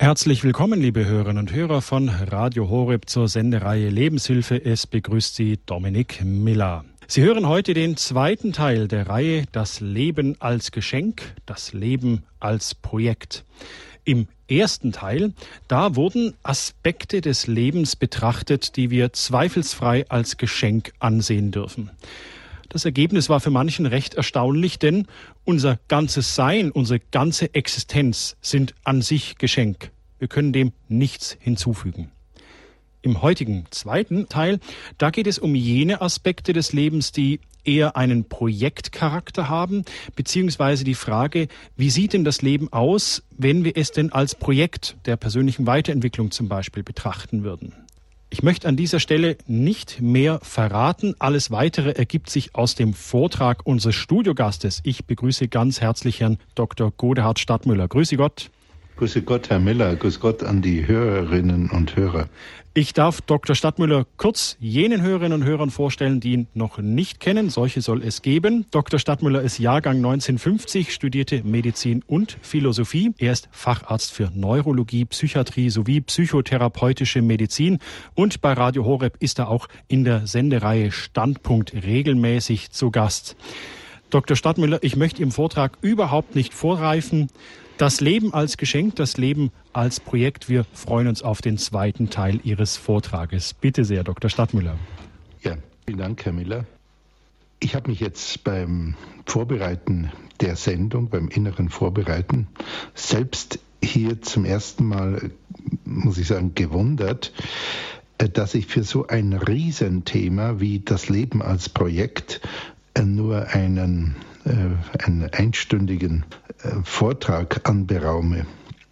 Herzlich willkommen, liebe Hörerinnen und Hörer von Radio Horeb zur Sendereihe Lebenshilfe. Es begrüßt Sie Dominik Miller. Sie hören heute den zweiten Teil der Reihe Das Leben als Geschenk, das Leben als Projekt. Im ersten Teil, da wurden Aspekte des Lebens betrachtet, die wir zweifelsfrei als Geschenk ansehen dürfen. Das Ergebnis war für manchen recht erstaunlich, denn unser ganzes Sein, unsere ganze Existenz sind an sich Geschenk. Wir können dem nichts hinzufügen. Im heutigen zweiten Teil, da geht es um jene Aspekte des Lebens, die eher einen Projektcharakter haben, beziehungsweise die Frage, wie sieht denn das Leben aus, wenn wir es denn als Projekt der persönlichen Weiterentwicklung zum Beispiel betrachten würden. Ich möchte an dieser Stelle nicht mehr verraten. Alles Weitere ergibt sich aus dem Vortrag unseres Studiogastes. Ich begrüße ganz herzlich Herrn Dr. Godehard Stadtmüller. Grüße Gott. Grüße Gott, Herr Miller. Grüße Gott an die Hörerinnen und Hörer. Ich darf Dr. Stadtmüller kurz jenen Hörerinnen und Hörern vorstellen, die ihn noch nicht kennen. Solche soll es geben. Dr. Stadtmüller ist Jahrgang 1950, studierte Medizin und Philosophie. Er ist Facharzt für Neurologie, Psychiatrie sowie psychotherapeutische Medizin. Und bei Radio Horeb ist er auch in der Sendereihe Standpunkt regelmäßig zu Gast. Dr. Stadtmüller, ich möchte Ihrem Vortrag überhaupt nicht vorgreifen. Das Leben als Geschenk, das Leben als Projekt. Wir freuen uns auf den zweiten Teil Ihres Vortrages. Bitte sehr, Dr. Stadtmüller. Ja, vielen Dank, Herr Miller. Ich habe mich jetzt beim Vorbereiten der Sendung, beim inneren Vorbereiten, selbst hier zum ersten Mal, muss ich sagen, gewundert, dass ich für so ein Riesenthema wie das Leben als Projekt nur einen einstündigen Vortrag anberaume.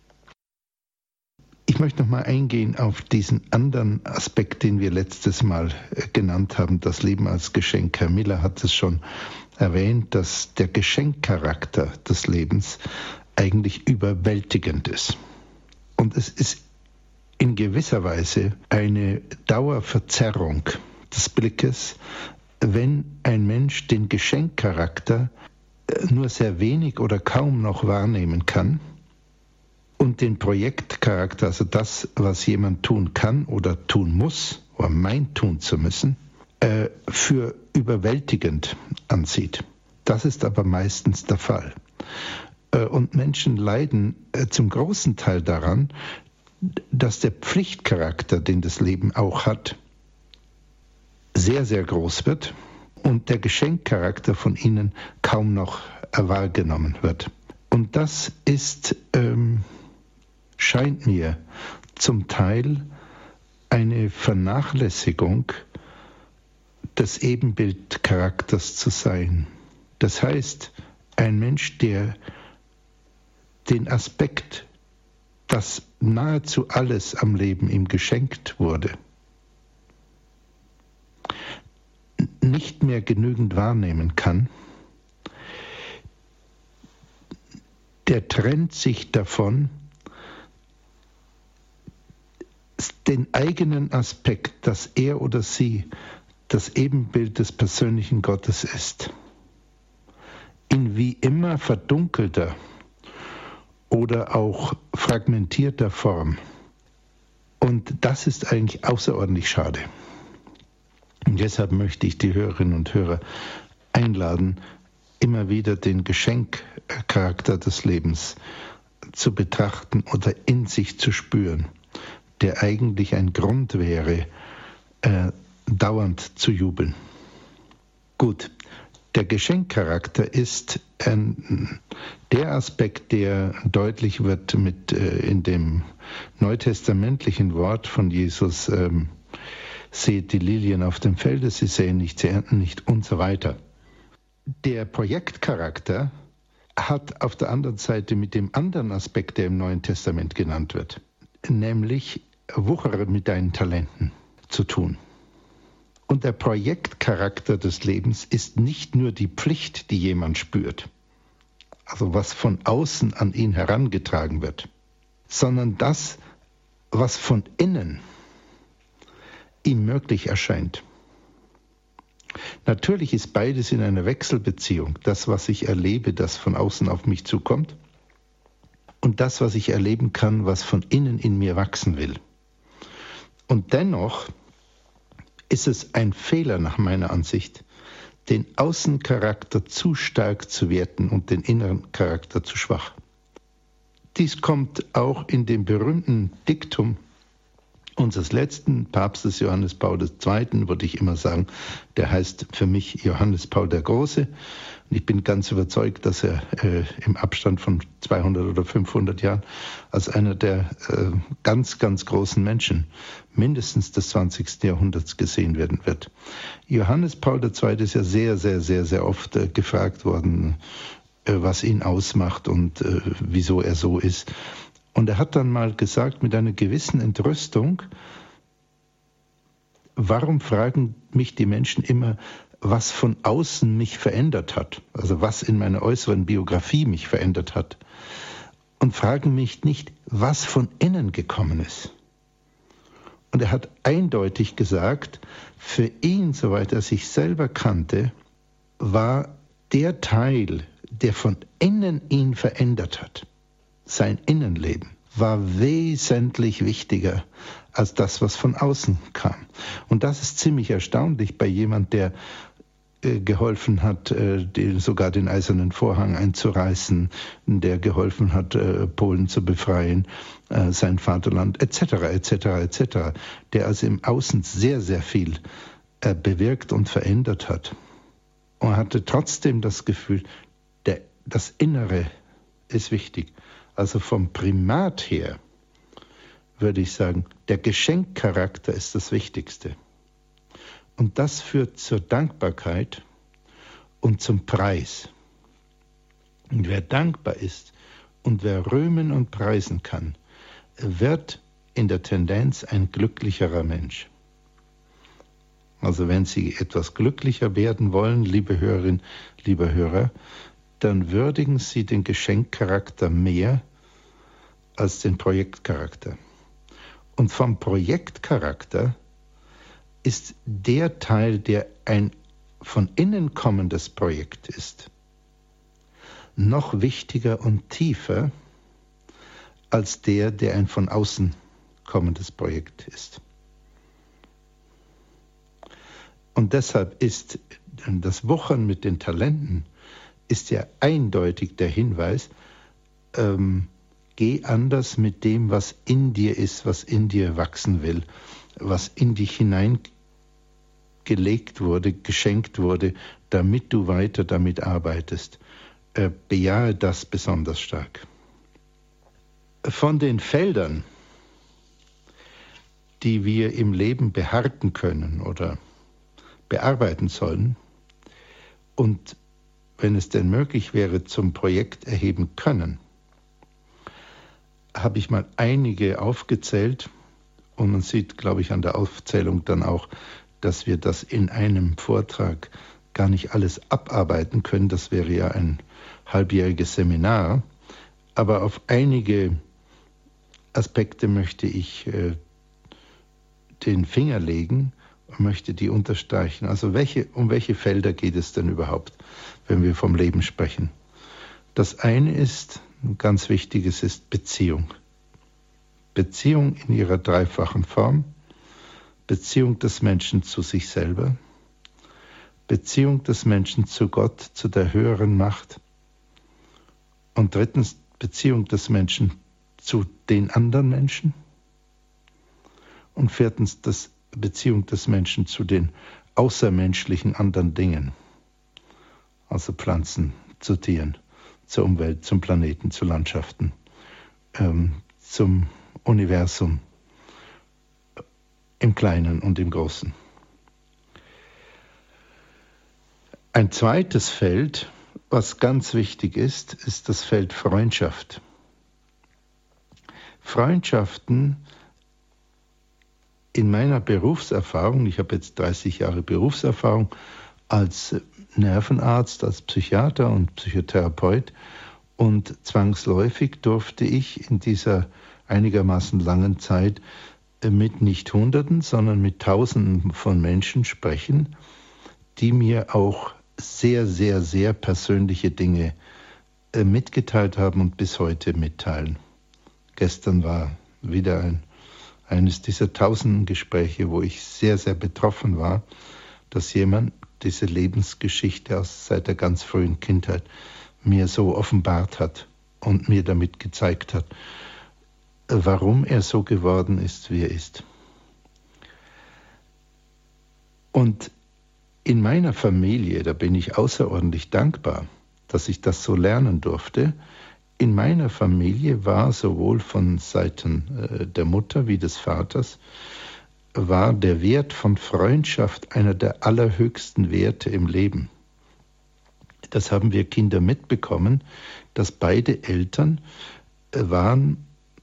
Ich möchte noch mal eingehen auf diesen anderen Aspekt, den wir letztes Mal genannt haben, das Leben als Geschenk. Herr Miller hat es schon erwähnt, dass der Geschenkcharakter des Lebens eigentlich überwältigend ist. Und es ist in gewisser Weise eine Dauerverzerrung des Blickes, wenn ein Mensch den Geschenkcharakter nur sehr wenig oder kaum noch wahrnehmen kann und den Projektcharakter, also das, was jemand tun kann oder tun muss oder meint tun zu müssen, für überwältigend ansieht. Das ist aber meistens der Fall. Und Menschen leiden zum großen Teil daran, dass der Pflichtcharakter, den das Leben auch hat, sehr, sehr groß wird und der Geschenkcharakter von ihnen kaum noch wahrgenommen wird. Und das ist, scheint mir zum Teil eine Vernachlässigung des Ebenbildcharakters zu sein. Das heißt, ein Mensch, der den Aspekt, dass nahezu alles am Leben ihm geschenkt wurde, nicht mehr genügend wahrnehmen kann, der trennt sich davon, den eigenen Aspekt, dass er oder sie das Ebenbild des persönlichen Gottes ist, in wie immer verdunkelter oder auch fragmentierter Form. Und das ist eigentlich außerordentlich schade. Und deshalb möchte ich die Hörerinnen und Hörer einladen, immer wieder den Geschenkcharakter des Lebens zu betrachten oder in sich zu spüren, der eigentlich ein Grund wäre, dauernd zu jubeln. Gut, der Geschenkcharakter ist der Aspekt, der deutlich wird in dem neutestamentlichen Wort von Jesus, seht die Lilien auf dem Felde, sie säen nicht, sie ernten nicht und so weiter. Der Projektcharakter hat auf der anderen Seite mit dem anderen Aspekt, der im Neuen Testament genannt wird, nämlich wuchere mit deinen Talenten, zu tun. Und der Projektcharakter des Lebens ist nicht nur die Pflicht, die jemand spürt, also was von außen an ihn herangetragen wird, sondern das, was von innen ihm möglich erscheint. Natürlich ist beides in einer Wechselbeziehung. Das, was ich erlebe, das von außen auf mich zukommt, und das, was ich erleben kann, was von innen in mir wachsen will. Und dennoch ist es ein Fehler nach meiner Ansicht, den Außencharakter zu stark zu werten und den inneren Charakter zu schwach. Dies kommt auch in dem berühmten Diktum unseres letzten Papstes Johannes Paul II., würde ich immer sagen, der heißt für mich Johannes Paul der Große. Und ich bin ganz überzeugt, dass er im Abstand von 200 oder 500 Jahren als einer der ganz, ganz großen Menschen mindestens des 20. Jahrhunderts gesehen werden wird. Johannes Paul II. Ist ja sehr, sehr, sehr, sehr oft gefragt worden, was ihn ausmacht und wieso er so ist. Und er hat dann mal gesagt mit einer gewissen Entrüstung, warum fragen mich die Menschen immer, was von außen mich verändert hat, also was in meiner äußeren Biografie mich verändert hat, und fragen mich nicht, was von innen gekommen ist. Und er hat eindeutig gesagt, für ihn, soweit er sich selber kannte, war der Teil, der von innen ihn verändert hat, sein Innenleben, war wesentlich wichtiger als das, was von außen kam. Und das ist ziemlich erstaunlich bei jemand, der geholfen hat, sogar den Eisernen Vorhang einzureißen, der geholfen hat, Polen zu befreien, sein Vaterland, etc., etc., etc., der also im Außen sehr, sehr viel bewirkt und verändert hat. Und hatte trotzdem das Gefühl, das Innere ist wichtig. Also vom Primat her würde ich sagen, der Geschenkcharakter ist das Wichtigste. Und das führt zur Dankbarkeit und zum Preis. Und wer dankbar ist und wer rühmen und preisen kann, wird in der Tendenz ein glücklicherer Mensch. Also wenn Sie etwas glücklicher werden wollen, liebe Hörerin, lieber Hörer, dann würdigen Sie den Geschenkcharakter mehr als den Projektcharakter. Und vom Projektcharakter ist der Teil, der ein von innen kommendes Projekt ist, noch wichtiger und tiefer als der ein von außen kommendes Projekt ist. Und deshalb ist das Wuchern mit den Talenten ist ja eindeutig der Hinweis, geh anders mit dem, was in dir ist, was in dir wachsen will, was in dich hineingelegt wurde, geschenkt wurde, damit du weiter damit arbeitest. Bejahe das besonders stark. Von den Feldern, die wir im Leben beharten können oder bearbeiten sollen und wenn es denn möglich wäre, zum Projekt erheben können, habe ich mal einige aufgezählt und man sieht, glaube ich, an der Aufzählung dann auch, dass wir das in einem Vortrag gar nicht alles abarbeiten können. Das wäre ja ein halbjähriges Seminar. Aber auf einige Aspekte möchte ich den Finger legen und möchte die unterstreichen. Also um welche Felder geht es denn überhaupt, wenn wir vom Leben sprechen? Das eine ist, ein ganz wichtiges ist Beziehung. Beziehung in ihrer dreifachen Form. Beziehung des Menschen zu sich selber. Beziehung des Menschen zu Gott, zu der höheren Macht. Und drittens, Beziehung des Menschen zu den anderen Menschen. Und viertens, Beziehung des Menschen zu den außermenschlichen anderen Dingen. Also Pflanzen, zu Tieren, zur Umwelt, zum Planeten, zu Landschaften, zum Universum, im Kleinen und im Großen. Ein zweites Feld, was ganz wichtig ist, ist das Feld Freundschaft. Freundschaften in meiner Berufserfahrung, ich habe jetzt 30 Jahre Berufserfahrung als Nervenarzt, als Psychiater und Psychotherapeut und zwangsläufig durfte ich in dieser einigermaßen langen Zeit mit nicht Hunderten, sondern mit Tausenden von Menschen sprechen, die mir auch sehr, sehr, sehr persönliche Dinge mitgeteilt haben und bis heute mitteilen. Gestern war wieder eines dieser tausenden Gespräche, wo ich sehr, sehr betroffen war, dass jemand diese Lebensgeschichte seit der ganz frühen Kindheit mir so offenbart hat und mir damit gezeigt hat, warum er so geworden ist, wie er ist. Und in meiner Familie, da bin ich außerordentlich dankbar, dass ich das so lernen durfte. In meiner Familie war sowohl von Seiten der Mutter wie des Vaters, war der Wert von Freundschaft einer der allerhöchsten Werte im Leben. Das haben wir Kinder mitbekommen, dass beide Eltern waren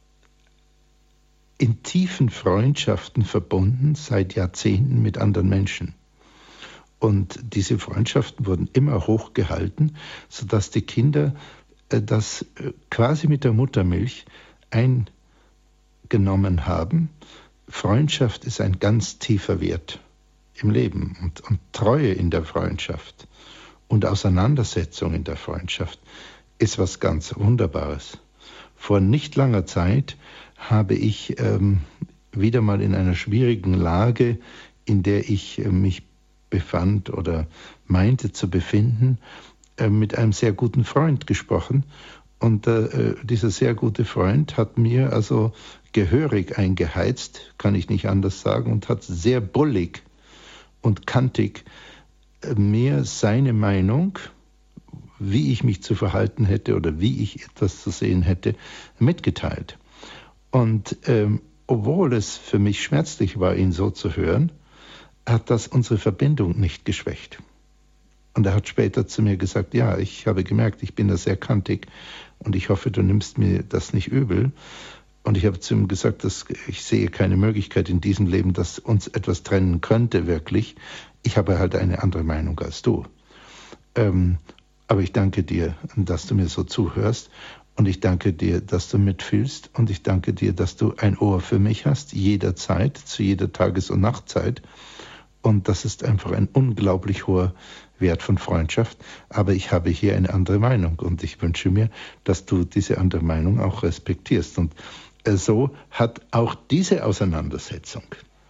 in tiefen Freundschaften verbunden seit Jahrzehnten mit anderen Menschen. Und diese Freundschaften wurden immer hochgehalten, sodass die Kinder das quasi mit der Muttermilch eingenommen haben. Freundschaft ist ein ganz tiefer Wert im Leben und Treue in der Freundschaft und Auseinandersetzung in der Freundschaft ist was ganz Wunderbares. Vor nicht langer Zeit habe ich wieder mal in einer schwierigen Lage, in der ich mich befand oder meinte zu befinden, mit einem sehr guten Freund gesprochen. Und dieser sehr gute Freund hat mir also gehörig eingeheizt, kann ich nicht anders sagen, und hat sehr bullig und kantig mir seine Meinung, wie ich mich zu verhalten hätte oder wie ich etwas zu sehen hätte, mitgeteilt. Und obwohl es für mich schmerzlich war, ihn so zu hören, hat das unsere Verbindung nicht geschwächt. Und er hat später zu mir gesagt, ja, ich habe gemerkt, ich bin da sehr kantig und ich hoffe, du nimmst mir das nicht übel. Und ich habe zu ihm gesagt, dass ich sehe keine Möglichkeit in diesem Leben, dass uns etwas trennen könnte, wirklich. Ich habe halt eine andere Meinung als du. Aber ich danke dir, dass du mir so zuhörst. Und ich danke dir, dass du mitfühlst. Und ich danke dir, dass du ein Ohr für mich hast, jederzeit, zu jeder Tages- und Nachtzeit. Und das ist einfach ein unglaublich hoher Wert von Freundschaft. Aber ich habe hier eine andere Meinung. Und ich wünsche mir, dass du diese andere Meinung auch respektierst. Und so hat auch diese Auseinandersetzung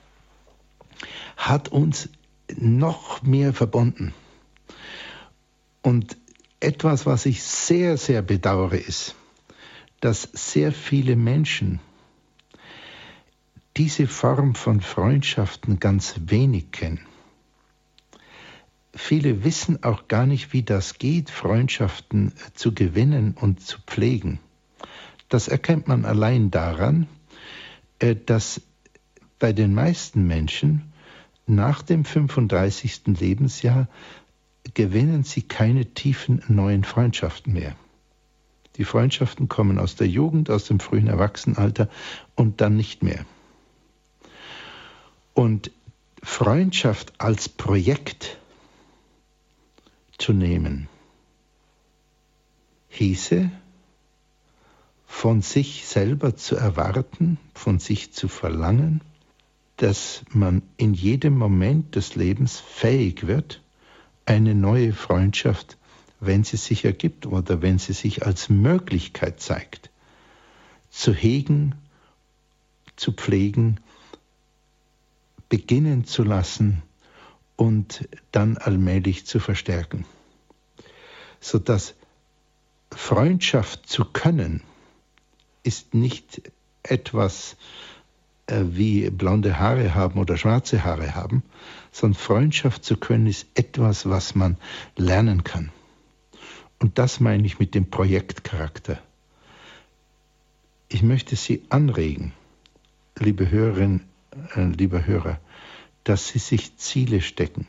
hat uns noch mehr verbunden. Und etwas, was ich sehr, sehr bedauere, ist, dass sehr viele Menschen diese Form von Freundschaften ganz wenig kennen. Viele wissen auch gar nicht, wie das geht, Freundschaften zu gewinnen und zu pflegen. Das erkennt man allein daran, dass bei den meisten Menschen nach dem 35. Lebensjahr gewinnen sie keine tiefen neuen Freundschaften mehr. Die Freundschaften kommen aus der Jugend, aus dem frühen Erwachsenenalter und dann nicht mehr. Und Freundschaft als Projekt zu nehmen, hieße, von sich selber zu erwarten, von sich zu verlangen, dass man in jedem Moment des Lebens fähig wird, eine neue Freundschaft, wenn sie sich ergibt oder wenn sie sich als Möglichkeit zeigt, zu hegen, zu pflegen, beginnen zu lassen und dann allmählich zu verstärken. Sodass Freundschaft zu können, ist nicht etwas wie blonde Haare haben oder schwarze Haare haben, sondern Freundschaft zu können ist etwas, was man lernen kann. Und das meine ich mit dem Projektcharakter. Ich möchte Sie anregen, liebe Hörerinnen, lieber Hörer, dass Sie sich Ziele stecken.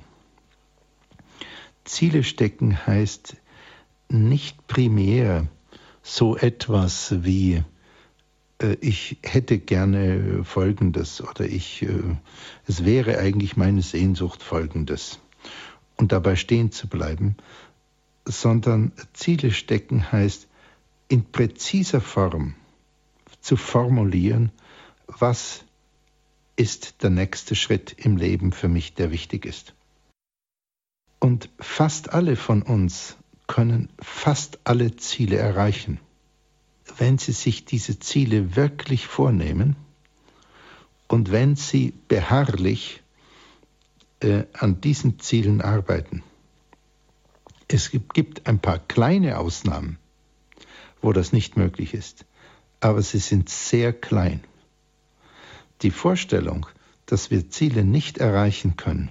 Ziele stecken heißt nicht primär so etwas wie ich hätte gerne Folgendes oder es wäre eigentlich meine Sehnsucht Folgendes und dabei stehen zu bleiben, sondern Ziele stecken heißt in präziser Form zu formulieren, was ist der nächste Schritt im Leben für mich, der wichtig ist. Und fast alle von uns können fast alle Ziele erreichen, wenn sie sich diese Ziele wirklich vornehmen und wenn sie beharrlich an diesen Zielen arbeiten. Es gibt ein paar kleine Ausnahmen, wo das nicht möglich ist, aber sie sind sehr klein. Die Vorstellung, dass wir Ziele nicht erreichen können,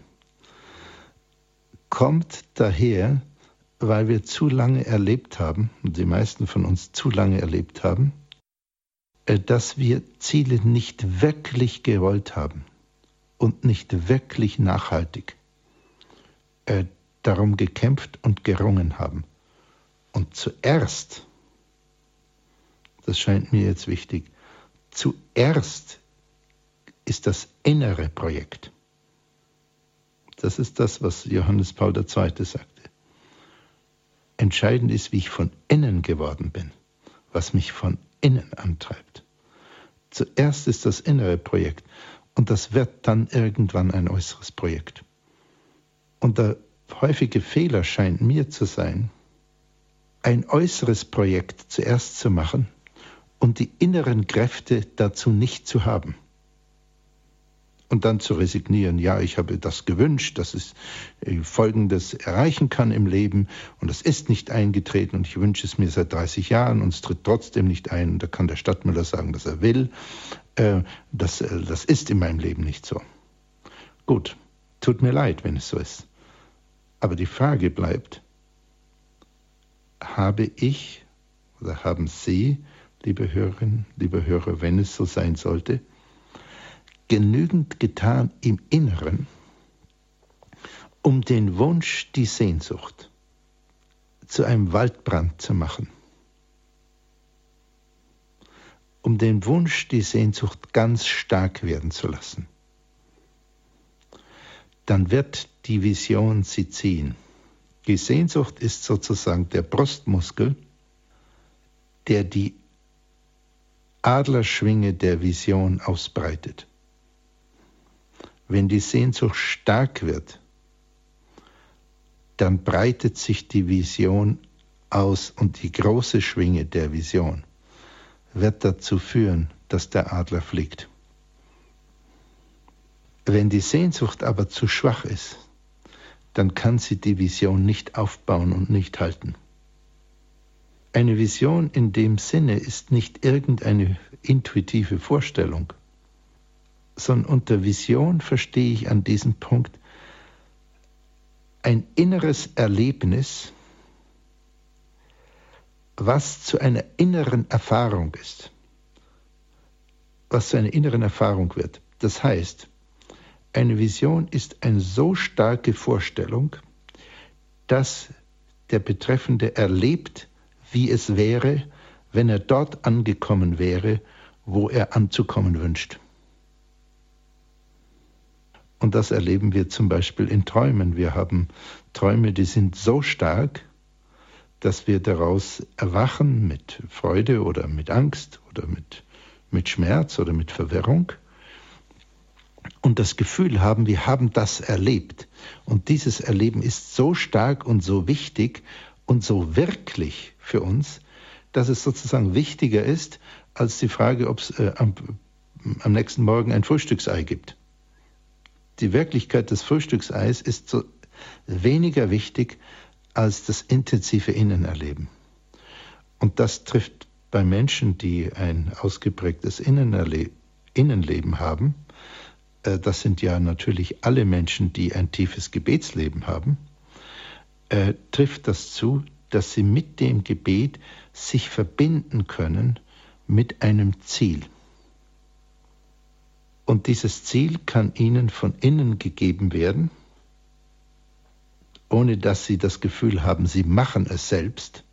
kommt daher, weil wir zu lange erlebt haben, und die meisten von uns zu lange erlebt haben, dass wir Ziele nicht wirklich gewollt haben und nicht wirklich nachhaltig darum gekämpft und gerungen haben. Und zuerst, das scheint mir jetzt wichtig, zuerst ist das innere Projekt. Das ist das, was Johannes Paul II. Sagte. Entscheidend ist, wie ich von innen geworden bin, was mich von innen antreibt. Zuerst ist das innere Projekt und das wird dann irgendwann ein äußeres Projekt. Und der häufige Fehler scheint mir zu sein, ein äußeres Projekt zuerst zu machen und die inneren Kräfte dazu nicht zu haben. Und dann zu resignieren, ja, ich habe das gewünscht, dass es Folgendes erreichen kann im Leben und es ist nicht eingetreten und ich wünsche es mir seit 30 Jahren und es tritt trotzdem nicht ein. Und da kann der Stadtmüller sagen, was er will. Das ist in meinem Leben nicht so. Gut, tut mir leid, wenn es so ist. Aber die Frage bleibt, habe ich oder haben Sie, liebe Hörerinnen, liebe Hörer, wenn es so sein sollte, genügend getan im Inneren, um den Wunsch, die Sehnsucht zu einem Waldbrand zu machen, um den Wunsch, die Sehnsucht ganz stark werden zu lassen. Dann wird die Vision sie ziehen. Die Sehnsucht ist sozusagen der Brustmuskel, der die Adlerschwinge der Vision ausbreitet. Wenn die Sehnsucht stark wird, dann breitet sich die Vision aus und die große Schwinge der Vision wird dazu führen, dass der Adler fliegt. Wenn die Sehnsucht aber zu schwach ist, dann kann sie die Vision nicht aufbauen und nicht halten. Eine Vision in dem Sinne ist nicht irgendeine intuitive Vorstellung, sondern unter Vision verstehe ich an diesem Punkt ein inneres Erlebnis, was zu einer inneren Erfahrung ist, was zu einer inneren Erfahrung wird. Das heißt, eine Vision ist eine so starke Vorstellung, dass der Betreffende erlebt, wie es wäre, wenn er dort angekommen wäre, wo er anzukommen wünscht. Und das erleben wir zum Beispiel in Träumen. Wir haben Träume, die sind so stark, dass wir daraus erwachen mit Freude oder mit Angst oder mit Schmerz oder mit Verwirrung und das Gefühl haben, wir haben das erlebt. Und dieses Erleben ist so stark und so wichtig und so wirklich für uns, dass es sozusagen wichtiger ist als die Frage, ob es am nächsten Morgen ein Frühstücksei gibt. Die Wirklichkeit des Frühstückseis ist so weniger wichtig als das intensive Innenerleben. Und das trifft bei Menschen, die ein ausgeprägtes Innenleben haben, das sind ja natürlich alle Menschen, die ein tiefes Gebetsleben haben, trifft das zu, dass sie mit dem Gebet sich verbinden können mit einem Ziel. Und dieses Ziel kann ihnen von innen gegeben werden, ohne dass sie das Gefühl haben, sie machen es selbst.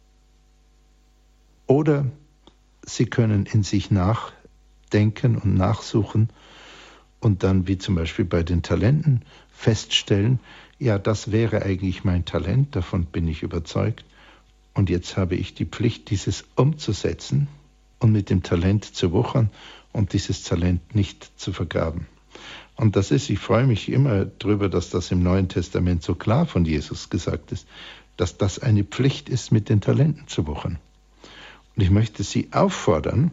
Oder sie können in sich nachdenken und nachsuchen und dann, wie zum Beispiel bei den Talenten, feststellen, ja, das wäre eigentlich mein Talent, davon bin ich überzeugt. Und jetzt habe ich die Pflicht, dieses umzusetzen und mit dem Talent zu wuchern und dieses Talent nicht zu vergraben. Und das ist, ich freue mich immer darüber, dass das im Neuen Testament so klar von Jesus gesagt ist, dass das eine Pflicht ist, mit den Talenten zu wuchern. Und ich möchte Sie auffordern,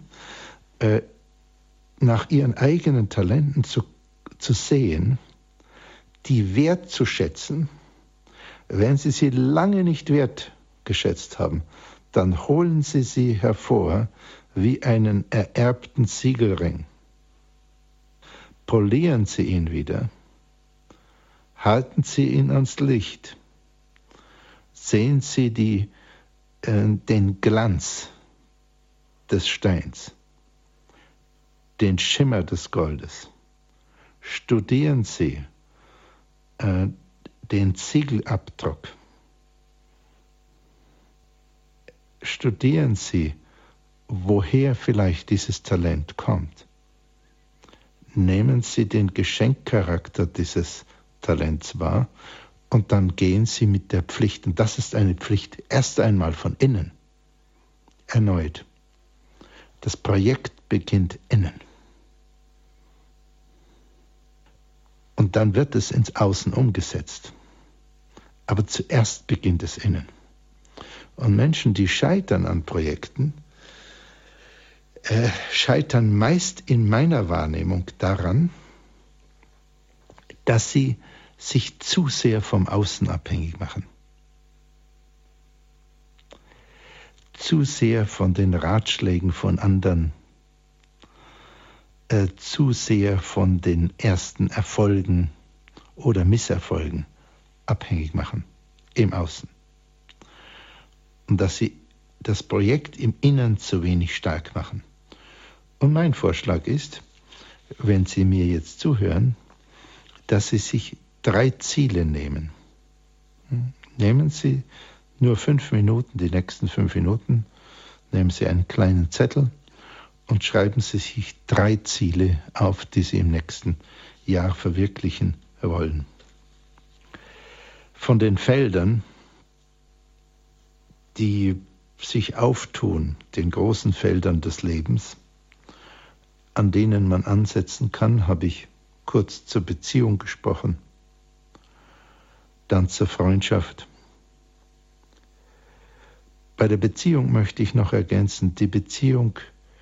nach Ihren eigenen Talenten zu sehen, die wertzuschätzen. Wenn Sie sie lange nicht wertgeschätzt haben, dann holen Sie sie hervor wie einen ererbten Siegelring. Polieren Sie ihn wieder, halten Sie ihn ans Licht, sehen Sie den Glanz des Steins, den Schimmer des Goldes. Studieren Sie den Ziegelabdruck. Studieren Sie, woher vielleicht dieses Talent kommt. Nehmen Sie den Geschenkcharakter dieses Talents wahr und dann gehen Sie mit der Pflicht, und das ist eine Pflicht erst einmal von innen, erneut. Das Projekt beginnt innen. Und dann wird es ins Außen umgesetzt. Aber zuerst beginnt es innen. Und Menschen, die scheitern an Projekten, scheitern meist in meiner Wahrnehmung daran, dass sie sich zu sehr vom Außen abhängig machen. Zu sehr von den Ratschlägen von anderen, zu sehr von den ersten Erfolgen oder Misserfolgen abhängig machen im Außen. Und dass sie das Projekt im Innern zu wenig stark machen. Und mein Vorschlag ist, wenn Sie mir jetzt zuhören, dass Sie sich 3 Ziele nehmen. Nehmen Sie nur 5 Minuten, die nächsten 5 Minuten, nehmen Sie einen kleinen Zettel und schreiben Sie sich 3 Ziele auf, die Sie im nächsten Jahr verwirklichen wollen. Von den Feldern, die sich auftun, den großen Feldern des Lebens, an denen man ansetzen kann, habe ich kurz zur Beziehung gesprochen, dann zur Freundschaft. Bei der Beziehung möchte ich noch ergänzen, die Beziehung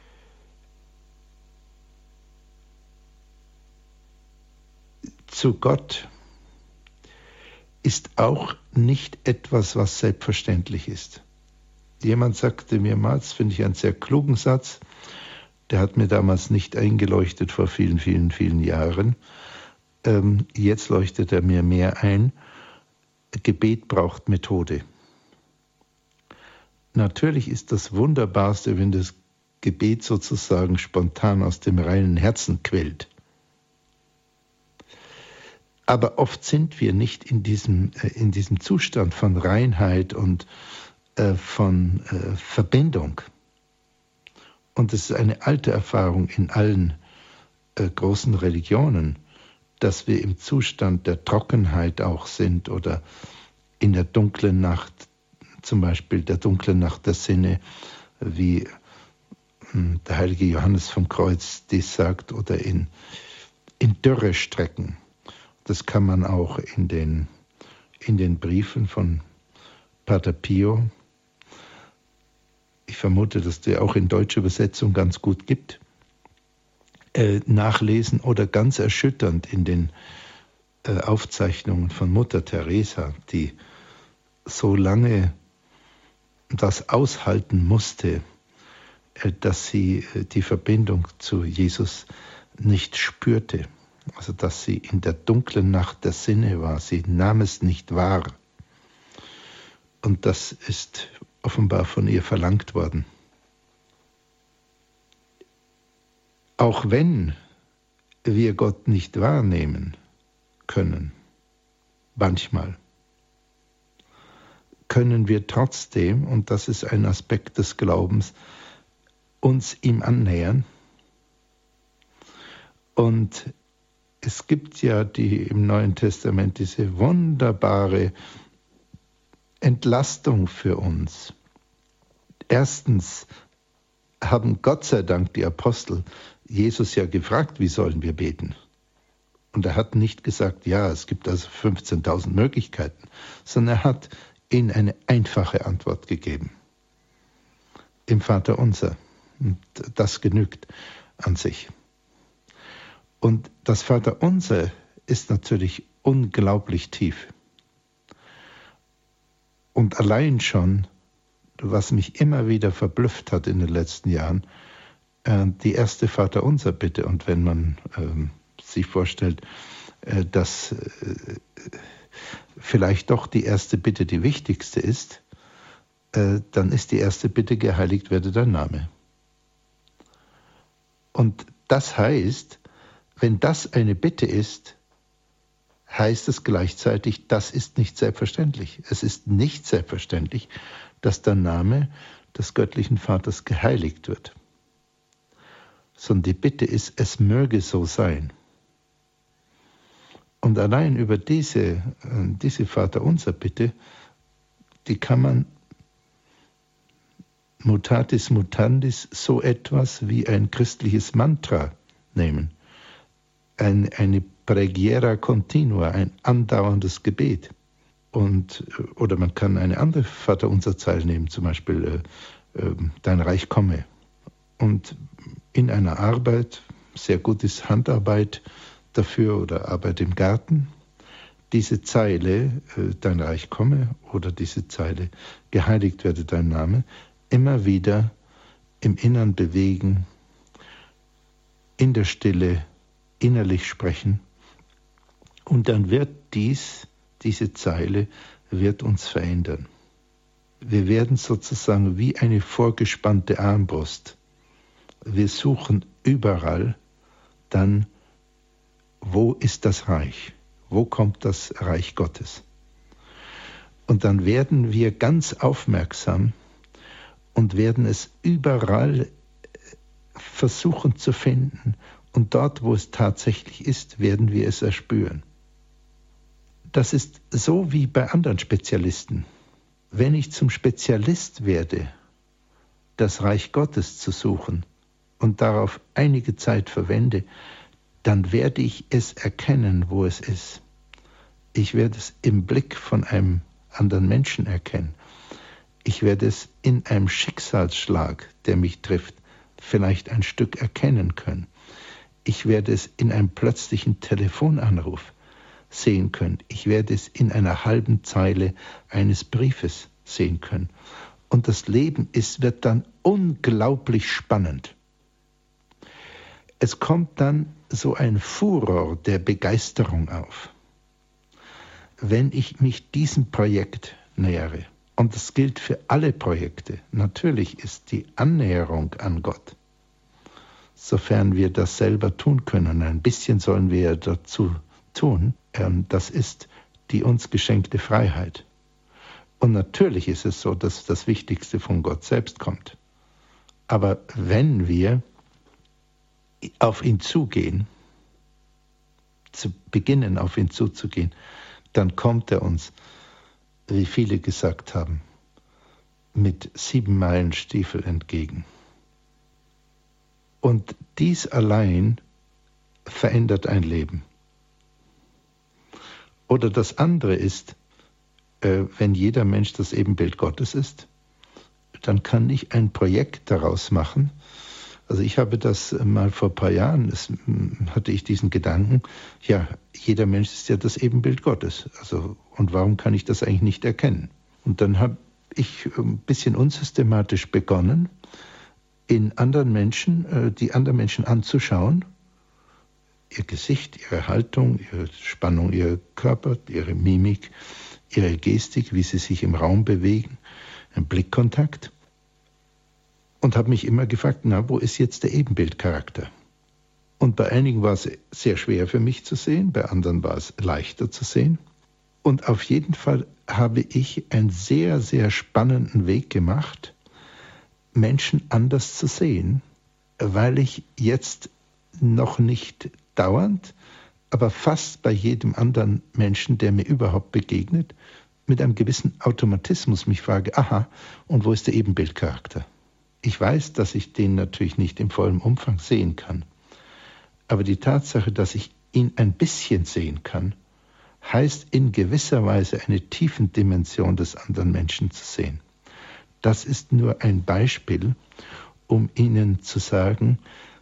zu Gott ist auch nicht etwas, was selbstverständlich ist. Jemand sagte mir mal, das finde ich einen sehr klugen Satz, der hat mir damals nicht eingeleuchtet vor vielen, vielen, vielen Jahren. Jetzt leuchtet er mir mehr ein. Gebet braucht Methode. Natürlich ist das Wunderbarste, wenn das Gebet sozusagen spontan aus dem reinen Herzen quillt. Aber oft sind wir nicht in diesem Zustand von Reinheit und von Verbindung. Und es ist eine alte Erfahrung in allen großen Religionen, dass wir im Zustand der Trockenheit auch sind oder in der dunklen Nacht, zum Beispiel der dunklen Nacht der Sinne, wie der heilige Johannes vom Kreuz dies sagt, oder in Dürrestrecken. Das kann man auch in den Briefen von Pater Pio, ich vermute, dass der auch in deutscher Übersetzung ganz gut gibt, nachlesen oder ganz erschütternd in den Aufzeichnungen von Mutter Teresa, die so lange das aushalten musste, dass sie die Verbindung zu Jesus nicht spürte. Also dass sie in der dunklen Nacht der Sinne war. Sie nahm es nicht wahr. Und das ist offenbar von ihr verlangt worden. Auch wenn wir Gott nicht wahrnehmen können, manchmal, können wir trotzdem, und das ist ein Aspekt des Glaubens, uns ihm annähern. Und es gibt ja im Neuen Testament diese wunderbare Entlastung für uns. Erstens haben Gott sei Dank die Apostel Jesus ja gefragt, wie sollen wir beten? Und er hat nicht gesagt, ja, es gibt also 15.000 Möglichkeiten, sondern er hat ihnen eine einfache Antwort gegeben. Im Vaterunser. Und das genügt an sich. Und das Vaterunser ist natürlich unglaublich tief. Und allein schon, was mich immer wieder verblüfft hat in den letzten Jahren, die erste Vaterunser-Bitte. Und wenn man sich vorstellt, dass vielleicht doch die erste Bitte die wichtigste ist, dann ist die erste Bitte: geheiligt werde dein Name. Und das heißt, wenn das eine Bitte ist, heißt es gleichzeitig, das ist nicht selbstverständlich. Es ist nicht selbstverständlich, dass der Name des göttlichen Vaters geheiligt wird. Sondern die Bitte ist, es möge so sein. Und allein über diese Vaterunser-Bitte, die kann man mutatis mutandis so etwas wie ein christliches Mantra nehmen. Eine Preghiera continua, ein andauerndes Gebet. Oder man kann eine andere Vaterunser-Zeile nehmen, zum Beispiel dein Reich komme. Und in einer Arbeit, sehr gut ist Handarbeit dafür oder Arbeit im Garten, diese Zeile, dein Reich komme, oder diese Zeile, geheiligt werde dein Name, immer wieder im Innern bewegen, in der Stille, innerlich sprechen. Und dann wird diese Zeile wird uns verändern. Wir werden sozusagen wie eine vorgespannte Armbrust. Wir suchen überall dann, wo ist das Reich? Wo kommt das Reich Gottes? Und dann werden wir ganz aufmerksam und werden es überall versuchen zu finden. Und dort, wo es tatsächlich ist, werden wir es erspüren. Das ist so wie bei anderen Spezialisten. Wenn ich zum Spezialist werde, das Reich Gottes zu suchen und darauf einige Zeit verwende, dann werde ich es erkennen, wo es ist. Ich werde es im Blick von einem anderen Menschen erkennen. Ich werde es in einem Schicksalsschlag, der mich trifft, vielleicht ein Stück erkennen können. Ich werde es in einem plötzlichen Telefonanruf sehen können. Ich werde es in einer halben Zeile eines Briefes sehen können. Und das Leben wird dann unglaublich spannend. Es kommt dann so ein Furor der Begeisterung auf, wenn ich mich diesem Projekt nähere. Und das gilt für alle Projekte. Natürlich ist die Annäherung an Gott, sofern wir das selber tun können, ein bisschen sollen wir dazu tun, das ist die uns geschenkte Freiheit. Und natürlich ist es so, dass das Wichtigste von Gott selbst kommt. Aber wenn wir auf ihn zugehen, zu beginnen auf ihn zuzugehen, dann kommt er uns, wie viele gesagt haben, mit 7 Meilen Stiefel entgegen. Und dies allein verändert ein Leben. Oder das andere ist, wenn jeder Mensch das Ebenbild Gottes ist, dann kann ich ein Projekt daraus machen. Also ich habe das mal vor ein paar Jahren, hatte ich diesen Gedanken, ja, jeder Mensch ist ja das Ebenbild Gottes. Also, und warum kann ich das eigentlich nicht erkennen? Und dann habe ich ein bisschen unsystematisch begonnen, die anderen Menschen anzuschauen, ihr Gesicht, ihre Haltung, ihre Spannung, ihr Körper, ihre Mimik, ihre Gestik, wie sie sich im Raum bewegen, ein Blickkontakt. Und habe mich immer gefragt, wo ist jetzt der Ebenbildcharakter? Und bei einigen war es sehr schwer für mich zu sehen, bei anderen war es leichter zu sehen. Und auf jeden Fall habe ich einen sehr, sehr spannenden Weg gemacht, Menschen anders zu sehen, weil ich jetzt noch nicht dauernd, aber fast bei jedem anderen Menschen, der mir überhaupt begegnet, mit einem gewissen Automatismus mich frage, aha, und wo ist der Ebenbildcharakter? Ich weiß, dass ich den natürlich nicht im vollen Umfang sehen kann. Aber die Tatsache, dass ich ihn ein bisschen sehen kann, heißt in gewisser Weise eine Tiefendimension des anderen Menschen zu sehen. Das ist nur ein Beispiel, um Ihnen zu sagen,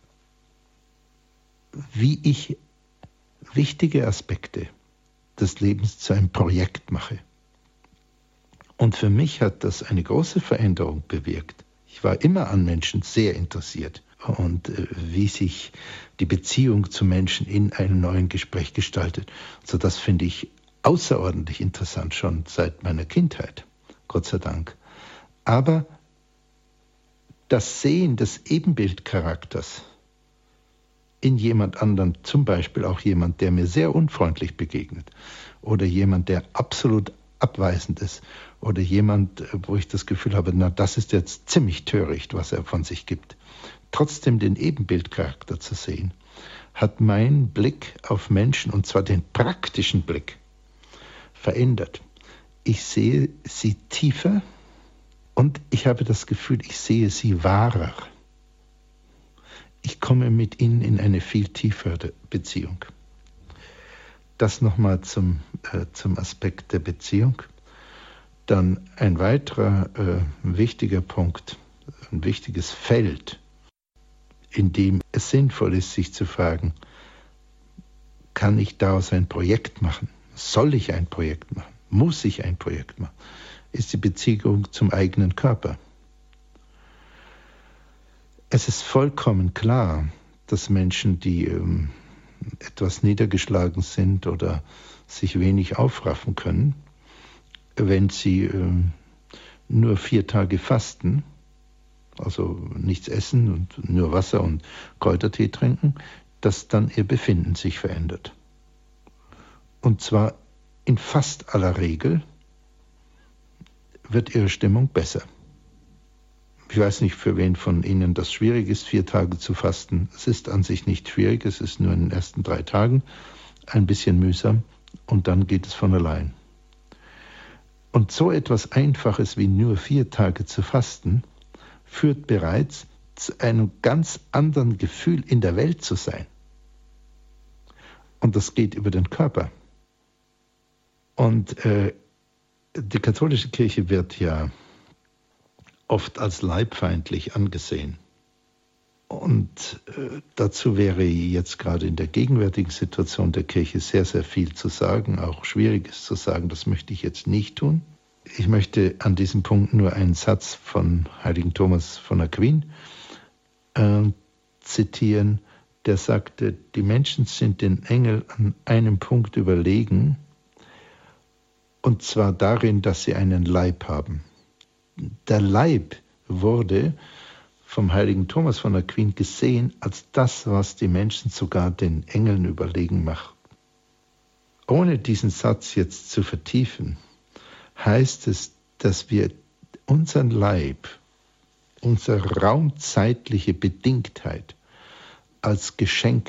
wie ich wichtige Aspekte des Lebens zu einem Projekt mache. Und für mich hat das eine große Veränderung bewirkt. Ich war immer an Menschen sehr interessiert und wie sich die Beziehung zu Menschen in einem neuen Gespräch gestaltet. Also das finde ich außerordentlich interessant, schon seit meiner Kindheit, Gott sei Dank. Aber das Sehen des Ebenbildcharakters in jemand anderen, zum Beispiel auch jemand, der mir sehr unfreundlich begegnet oder jemand, der absolut abweisend ist oder jemand, wo ich das Gefühl habe, na, das ist jetzt ziemlich töricht, was er von sich gibt. Trotzdem den Ebenbildcharakter zu sehen, hat meinen Blick auf Menschen, und zwar den praktischen Blick, verändert. Ich sehe sie tiefer und ich habe das Gefühl, ich sehe sie wahrer. Ich komme mit ihnen in eine viel tiefere Beziehung. Das nochmal zum Aspekt der Beziehung. Dann ein weiterer wichtiger Punkt, ein wichtiges Feld, in dem es sinnvoll ist, sich zu fragen, kann ich daraus ein Projekt machen? Soll ich ein Projekt machen? Muss ich ein Projekt machen? Ist die Beziehung zum eigenen Körper. Es ist vollkommen klar, dass Menschen, die etwas niedergeschlagen sind oder sich wenig aufraffen können, wenn sie nur 4 Tage fasten, also nichts essen und nur Wasser und Kräutertee trinken, dass dann ihr Befinden sich verändert. Und zwar in fast aller Regel wird ihre Stimmung besser. Ich weiß nicht, für wen von Ihnen das schwierig ist, 4 Tage zu fasten. Es ist an sich nicht schwierig, es ist nur in den ersten 3 Tagen ein bisschen mühsam und dann geht es von allein. Und so etwas Einfaches wie nur 4 Tage zu fasten, führt bereits zu einem ganz anderen Gefühl, in der Welt zu sein. Und das geht über den Körper. Und die katholische Kirche wird ja oft als leibfeindlich angesehen. Und dazu wäre jetzt gerade in der gegenwärtigen Situation der Kirche sehr, sehr viel zu sagen, auch Schwieriges zu sagen. Das möchte ich jetzt nicht tun. Ich möchte an diesem Punkt nur einen Satz von heiligen Thomas von Aquin zitieren, der sagte, die Menschen sind den Engeln an einem Punkt überlegen, und zwar darin, dass sie einen Leib haben. Der Leib wurde vom heiligen Thomas von Aquin gesehen als das, was die Menschen sogar den Engeln überlegen macht. Ohne diesen Satz jetzt zu vertiefen, heißt es, dass wir unseren Leib, unsere raumzeitliche Bedingtheit als Geschenk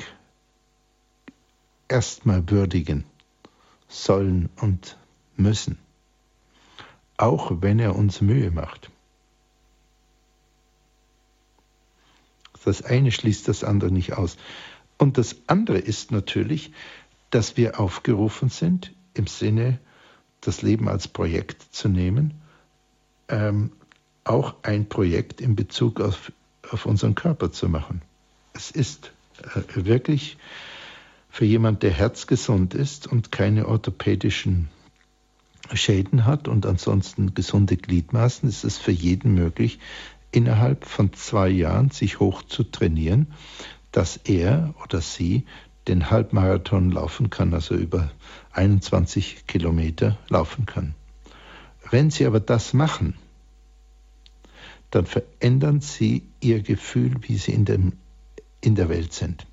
erstmal würdigen sollen und müssen, auch wenn er uns Mühe macht. Das eine schließt das andere nicht aus. Und das andere ist natürlich, dass wir aufgerufen sind, im Sinne, das Leben als Projekt zu nehmen, auch ein Projekt in Bezug auf unseren Körper zu machen. Es ist wirklich für jemand, der herzgesund ist und keine orthopädischen Schäden hat und ansonsten gesunde Gliedmaßen, ist es für jeden möglich, innerhalb von 2 Jahren sich hoch zu trainieren, dass er oder sie den Halbmarathon laufen kann, also über 21 Kilometer laufen kann. Wenn sie aber das machen, dann verändern sie ihr Gefühl, wie sie in der Welt sind.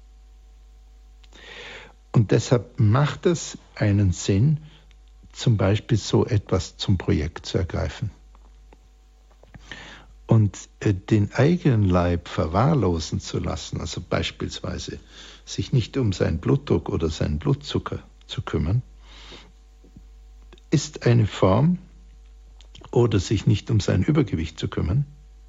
Und deshalb macht es einen Sinn, zum Beispiel so etwas zum Projekt zu ergreifen. Und den eigenen Leib verwahrlosen zu lassen, also beispielsweise sich nicht um seinen Blutdruck oder seinen Blutzucker zu kümmern, ist eine Form, oder sich nicht um sein Übergewicht zu kümmern,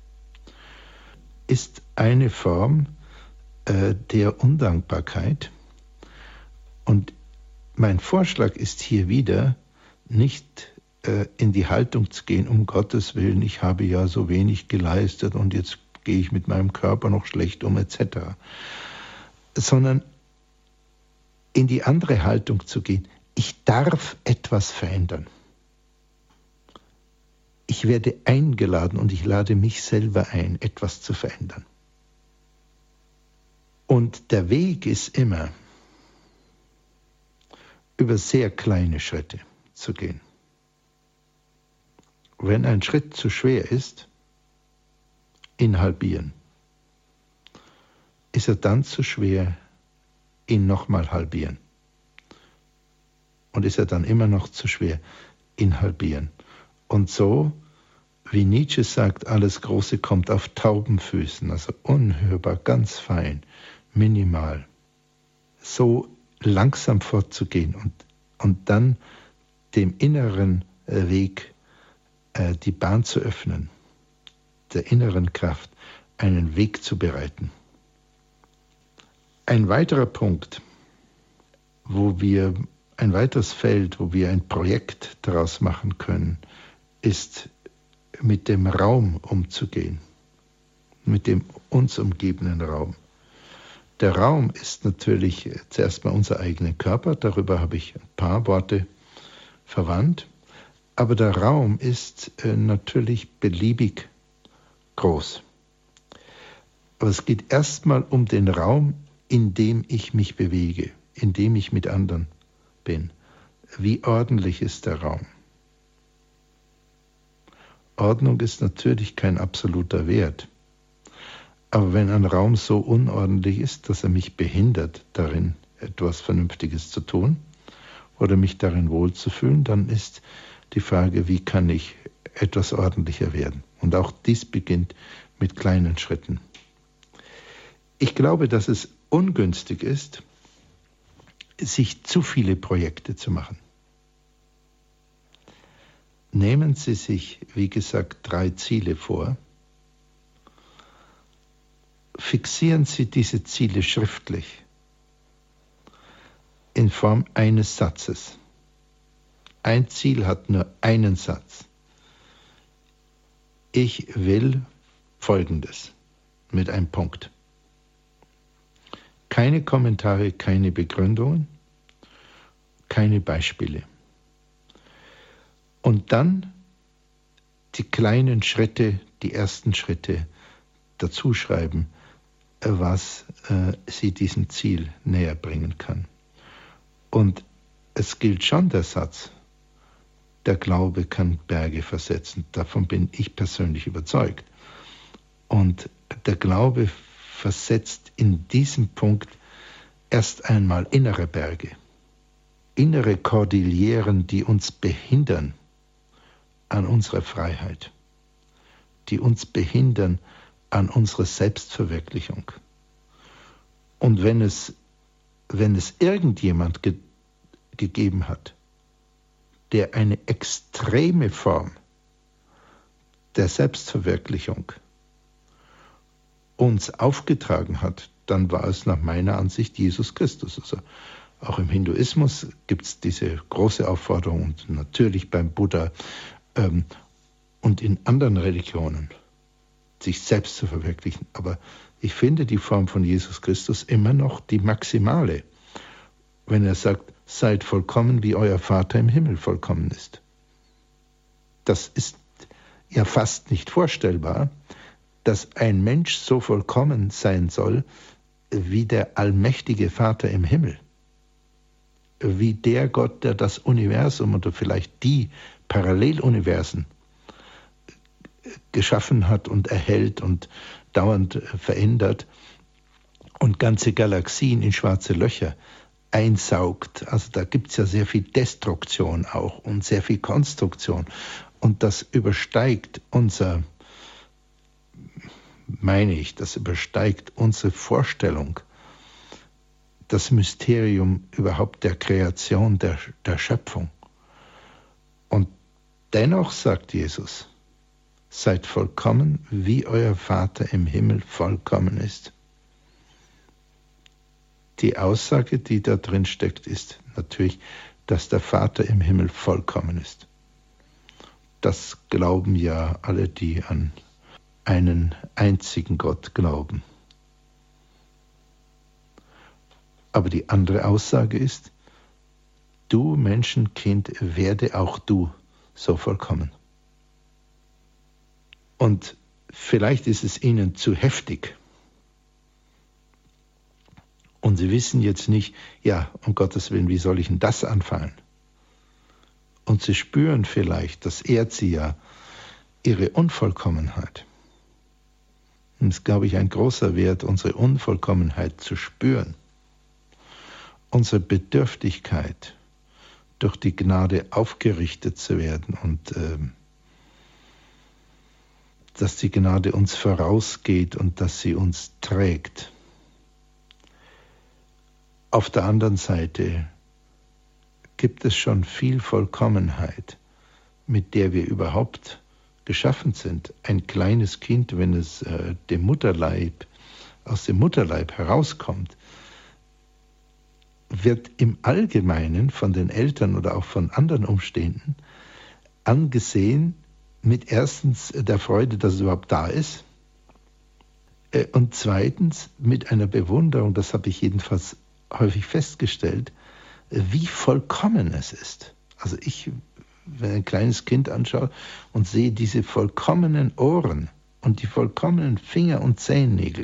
ist eine Form der Undankbarkeit. Und mein Vorschlag ist hier wieder, nicht in die Haltung zu gehen, um Gottes Willen, ich habe ja so wenig geleistet und jetzt gehe ich mit meinem Körper noch schlecht um etc., sondern in die andere Haltung zu gehen, ich darf etwas verändern. Ich werde eingeladen und ich lade mich selber ein, etwas zu verändern. Und der Weg ist immer, über sehr kleine Schritte zu gehen. Wenn ein Schritt zu schwer ist, ihn halbieren. Ist er dann zu schwer, ihn nochmal halbieren. Und ist er dann immer noch zu schwer, ihn halbieren. Und so, wie Nietzsche sagt, alles Große kommt auf Taubenfüßen, also unhörbar, ganz fein, minimal. So langsam fortzugehen und dann dem inneren Weg die Bahn zu öffnen, der inneren Kraft einen Weg zu bereiten. Ein weiterer Punkt, ein weiteres Feld, wo wir ein Projekt daraus machen können, ist mit dem Raum umzugehen, mit dem uns umgebenden Raum. Der Raum ist natürlich zuerst mal unser eigener Körper, darüber habe ich ein paar Worte verwandt, aber der Raum ist natürlich beliebig groß. Aber es geht erstmal um den Raum, in dem ich mich bewege, in dem ich mit anderen bin. Wie ordentlich ist der Raum? Ordnung ist natürlich kein absoluter Wert. Aber wenn ein Raum so unordentlich ist, dass er mich behindert, darin etwas Vernünftiges zu tun oder mich darin wohlzufühlen, dann ist die Frage, wie kann ich etwas ordentlicher werden? Und auch dies beginnt mit kleinen Schritten. Ich glaube, dass es ungünstig ist, sich zu viele Projekte zu machen. Nehmen Sie sich, wie gesagt, 3 Ziele vor. Fixieren Sie diese Ziele schriftlich in Form eines Satzes. Ein Ziel hat nur einen Satz. Ich will Folgendes mit einem Punkt. Keine Kommentare, keine Begründungen, keine Beispiele. Und dann die kleinen Schritte, die ersten Schritte dazu schreiben, was sie diesem Ziel näher bringen kann. Und es gilt schon der Satz, der Glaube kann Berge versetzen. Davon bin ich persönlich überzeugt. Und der Glaube versetzt in diesem Punkt erst einmal innere Berge, innere Kordilleren, die uns behindern an unserer Freiheit, die uns behindern an unserer Selbstverwirklichung. Und wenn es irgendjemand gegeben hat, der eine extreme Form der Selbstverwirklichung uns aufgetragen hat, dann war es nach meiner Ansicht Jesus Christus. Also auch im Hinduismus gibt es diese große Aufforderung und natürlich beim Buddha und in anderen Religionen, sich selbst zu verwirklichen. Aber ich finde die Form von Jesus Christus immer noch die maximale, wenn er sagt, seid vollkommen, wie euer Vater im Himmel vollkommen ist. Das ist ja fast nicht vorstellbar, dass ein Mensch so vollkommen sein soll, wie der allmächtige Vater im Himmel. Wie der Gott, der das Universum oder vielleicht die Paralleluniversen geschaffen hat und erhält und dauernd verändert und ganze Galaxien in schwarze Löcher einsaugt. Also da gibt es ja sehr viel Destruktion auch und sehr viel Konstruktion. Und das übersteigt unsere Vorstellung, das Mysterium überhaupt der Kreation, der Schöpfung. Und dennoch sagt Jesus, seid vollkommen, wie euer Vater im Himmel vollkommen ist. Die Aussage, die da drin steckt, ist natürlich, dass der Vater im Himmel vollkommen ist. Das glauben ja alle, die an einen einzigen Gott glauben. Aber die andere Aussage ist, du Menschenkind, werde auch du so vollkommen. Und vielleicht ist es ihnen zu heftig. Und sie wissen jetzt nicht, ja, um Gottes Willen, wie soll ich denn das anfangen? Und sie spüren vielleicht, das ehrt sie ja, ihre Unvollkommenheit. Und es ist, glaube ich, ein großer Wert, unsere Unvollkommenheit zu spüren. Unsere Bedürftigkeit, durch die Gnade aufgerichtet zu werden und dass die Gnade uns vorausgeht und dass sie uns trägt. Auf der anderen Seite gibt es schon viel Vollkommenheit, mit der wir überhaupt geschaffen sind. Ein kleines Kind, wenn es aus dem Mutterleib herauskommt, wird im Allgemeinen von den Eltern oder auch von anderen Umstehenden angesehen mit erstens der Freude, dass es überhaupt da ist, und zweitens mit einer Bewunderung, das habe ich jedenfalls häufig festgestellt, wie vollkommen es ist. Also wenn ein kleines Kind anschaue und sehe diese vollkommenen Ohren und die vollkommenen Finger- und Zehennägel,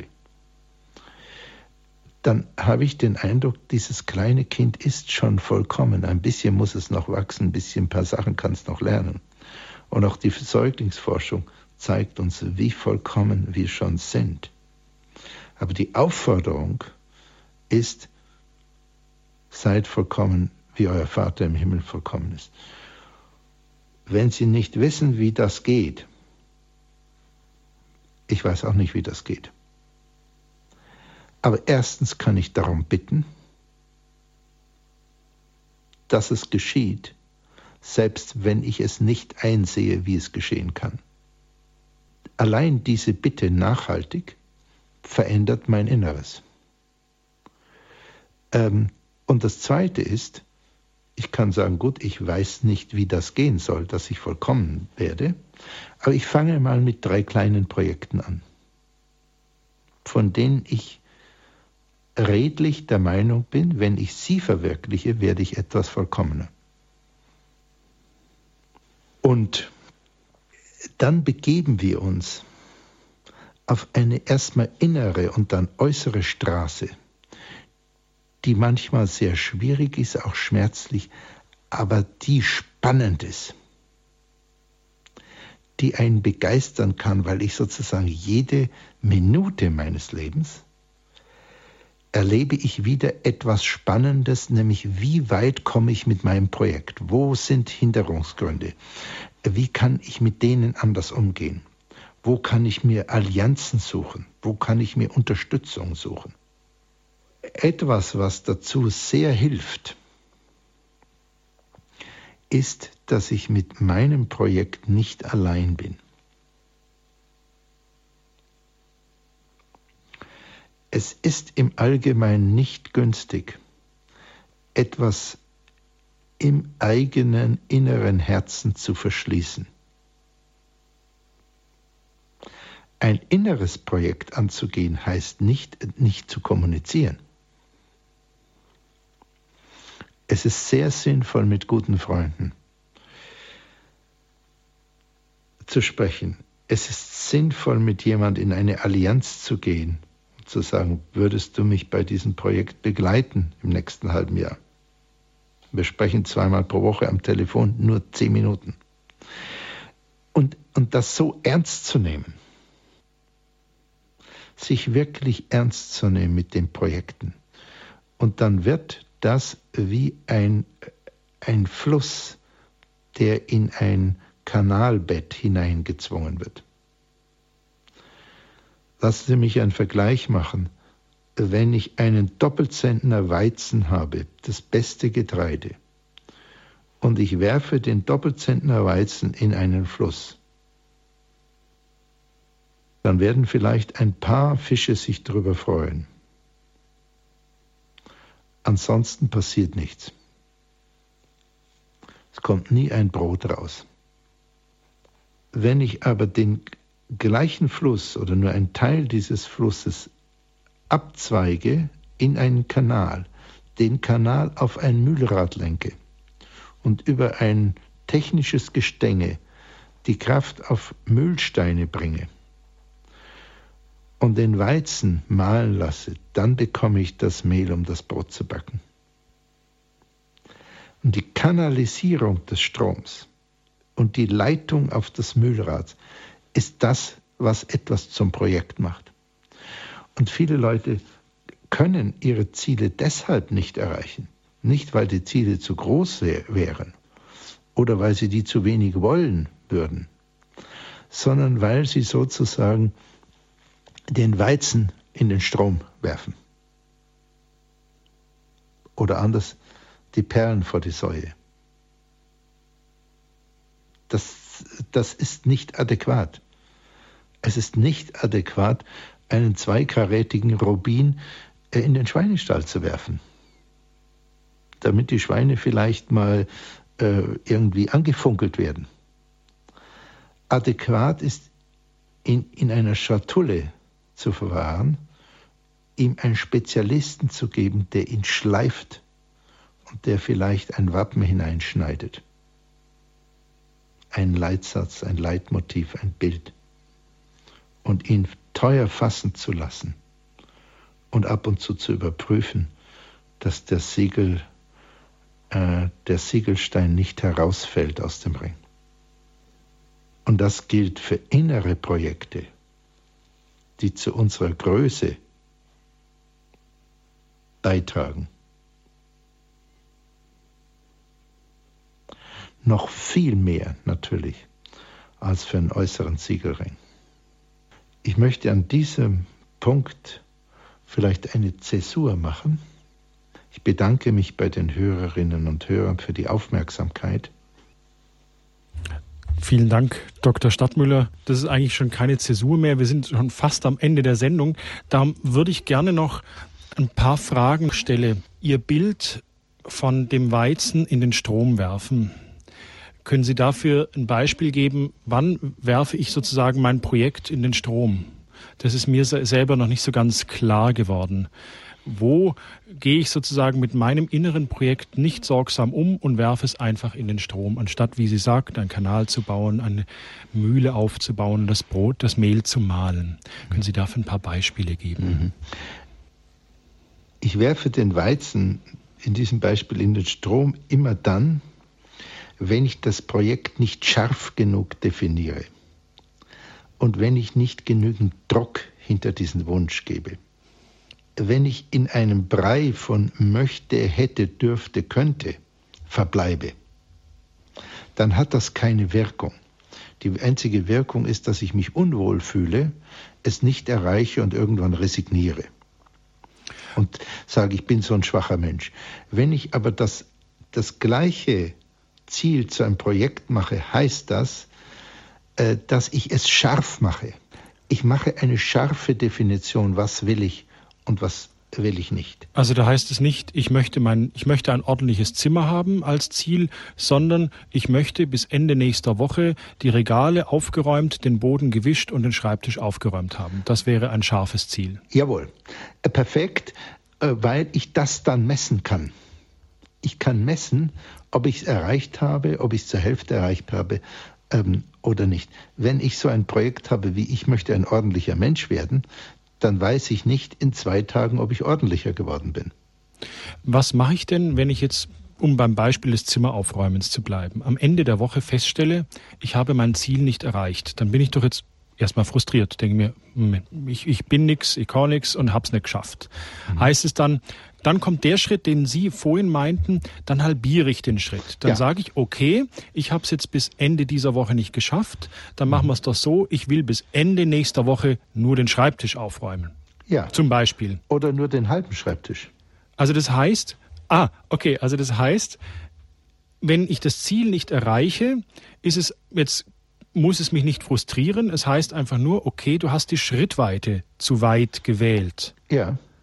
dann habe ich den Eindruck, dieses kleine Kind ist schon vollkommen. Ein bisschen muss es noch wachsen, ein paar Sachen kann es noch lernen. Und auch die Säuglingsforschung zeigt uns, wie vollkommen wir schon sind. Aber die Aufforderung ist, seid vollkommen, wie euer Vater im Himmel vollkommen ist. Wenn Sie nicht wissen, wie das geht, ich weiß auch nicht, wie das geht. Aber erstens kann ich darum bitten, dass es geschieht, selbst wenn ich es nicht einsehe, wie es geschehen kann. Allein diese Bitte nachhaltig verändert mein Inneres. Und das Zweite ist, ich kann sagen, gut, ich weiß nicht, wie das gehen soll, dass ich vollkommen werde, aber ich fange mal mit 3 kleinen Projekten an, von denen ich redlich der Meinung bin, wenn ich sie verwirkliche, werde ich etwas vollkommener. Und dann begeben wir uns auf eine erstmal innere und dann äußere Straße, die manchmal sehr schwierig ist, auch schmerzlich, aber die spannend ist, die einen begeistern kann, weil ich sozusagen jede Minute meines Lebens erlebe ich wieder etwas Spannendes, nämlich wie weit komme ich mit meinem Projekt? Wo sind Hinderungsgründe? Wie kann ich mit denen anders umgehen? Wo kann ich mir Allianzen suchen? Wo kann ich mir Unterstützung suchen? Etwas, was dazu sehr hilft, ist, dass ich mit meinem Projekt nicht allein bin. Es ist im Allgemeinen nicht günstig, etwas im eigenen inneren Herzen zu verschließen. Ein inneres Projekt anzugehen, heißt nicht zu kommunizieren. Es ist sehr sinnvoll, mit guten Freunden zu sprechen. Es ist sinnvoll, mit jemand in eine Allianz zu gehen, zu sagen, würdest du mich bei diesem Projekt begleiten im nächsten halben Jahr? Wir sprechen 2-mal pro Woche am Telefon, nur 10 Minuten. Und das so ernst zu nehmen, sich wirklich ernst zu nehmen mit den Projekten. Und dann wird das wie ein Fluss, der in ein Kanalbett hineingezwungen wird. Lassen Sie mich einen Vergleich machen. Wenn ich einen Doppelzentner Weizen habe, das beste Getreide, und ich werfe den Doppelzentner Weizen in einen Fluss, dann werden vielleicht ein paar Fische sich darüber freuen. Ansonsten passiert nichts. Es kommt nie ein Brot raus. Wenn ich aber den gleichen Fluss oder nur einen Teil dieses Flusses abzweige in einen Kanal, den Kanal auf ein Mühlrad lenke und über ein technisches Gestänge die Kraft auf Mühlsteine bringe und den Weizen mahlen lasse, dann bekomme ich das Mehl, um das Brot zu backen. Und die Kanalisierung des Stroms und die Leitung auf das Mühlrad ist das, was etwas zum Projekt macht. Und viele Leute können ihre Ziele deshalb nicht erreichen. Nicht, weil die Ziele zu groß wären oder weil sie die zu wenig wollen würden, sondern weil sie sozusagen den Weizen in den Strom werfen. Oder anders, die Perlen vor die Säue. Das ist nicht adäquat. Es ist nicht adäquat, einen 2-karätigen Rubin in den Schweinestall zu werfen, damit die Schweine vielleicht mal irgendwie angefunkelt werden. Adäquat ist, in einer Schatulle zu verwahren, ihm einen Spezialisten zu geben, der ihn schleift und der vielleicht ein Wappen hineinschneidet. Ein Leitsatz, ein Leitmotiv, ein Bild. Und ihn teuer fassen zu lassen und ab und zu überprüfen, dass der Siegelstein nicht herausfällt aus dem Ring. Und das gilt für innere Projekte, die zu unserer Größe beitragen. Noch viel mehr natürlich als für einen äußeren Siegelring. Ich möchte an diesem Punkt vielleicht eine Zäsur machen. Ich bedanke mich bei den Hörerinnen und Hörern für die Aufmerksamkeit. Vielen Dank, Dr. Stadtmüller. Das ist eigentlich schon keine Zäsur mehr. Wir sind schon fast am Ende der Sendung. Da würde ich gerne noch ein paar Fragen stellen. Ihr Bild von dem Weizen in den Strom werfen. Können Sie dafür ein Beispiel geben, wann werfe ich sozusagen mein Projekt in den Strom? Das ist mir selber noch nicht so ganz klar geworden. Wo gehe ich sozusagen mit meinem inneren Projekt nicht sorgsam um und werfe es einfach in den Strom, anstatt, wie Sie sagt, einen Kanal zu bauen, eine Mühle aufzubauen, das Brot, das Mehl zu mahlen? Können Sie dafür ein paar Beispiele geben? Ich werfe den Weizen in diesem Beispiel in den Strom immer dann, wenn ich das Projekt nicht scharf genug definiere und wenn ich nicht genügend Druck hinter diesen Wunsch gebe. Wenn ich in einem Brei von möchte, hätte, dürfte, könnte verbleibe, dann hat das keine Wirkung. Die einzige Wirkung ist, dass ich mich unwohl fühle, es nicht erreiche und irgendwann resigniere und sage, ich bin so ein schwacher Mensch. Wenn ich aber das gleiche Ziel zu einem Projekt mache, heißt das, dass ich es scharf mache. Ich mache eine scharfe Definition, was will ich und was will ich nicht. Also da heißt es nicht, ich möchte ein ordentliches Zimmer haben als Ziel, sondern ich möchte bis Ende nächster Woche die Regale aufgeräumt, den Boden gewischt und den Schreibtisch aufgeräumt haben. Das wäre ein scharfes Ziel. Jawohl, perfekt, weil ich das dann messen kann. Ich kann messen, ob ich es erreicht habe, ob ich es zur Hälfte erreicht habe oder nicht. Wenn ich so ein Projekt habe, wie ich möchte ein ordentlicher Mensch werden, dann weiß ich nicht in 2 Tagen, ob ich ordentlicher geworden bin. Was mache ich denn, wenn ich jetzt, um beim Beispiel des Zimmeraufräumens zu bleiben, am Ende der Woche feststelle, ich habe mein Ziel nicht erreicht? Dann bin ich doch jetzt erstmal frustriert, denke mir, ich bin nix, ich kann nix und hab's nicht geschafft. Heißt es dann kommt der Schritt, den Sie vorhin meinten, dann halbiere ich den Schritt. Dann sage ich, okay, ich habe es jetzt bis Ende dieser Woche nicht geschafft, dann machen wir es doch so, ich will bis Ende nächster Woche nur den Schreibtisch aufräumen. Ja. Zum Beispiel. Oder nur den halben Schreibtisch. Also das heißt, wenn ich das Ziel nicht erreiche, muss es mich nicht frustrieren. Es heißt einfach nur, okay, du hast die Schrittweite zu weit gewählt. Ja.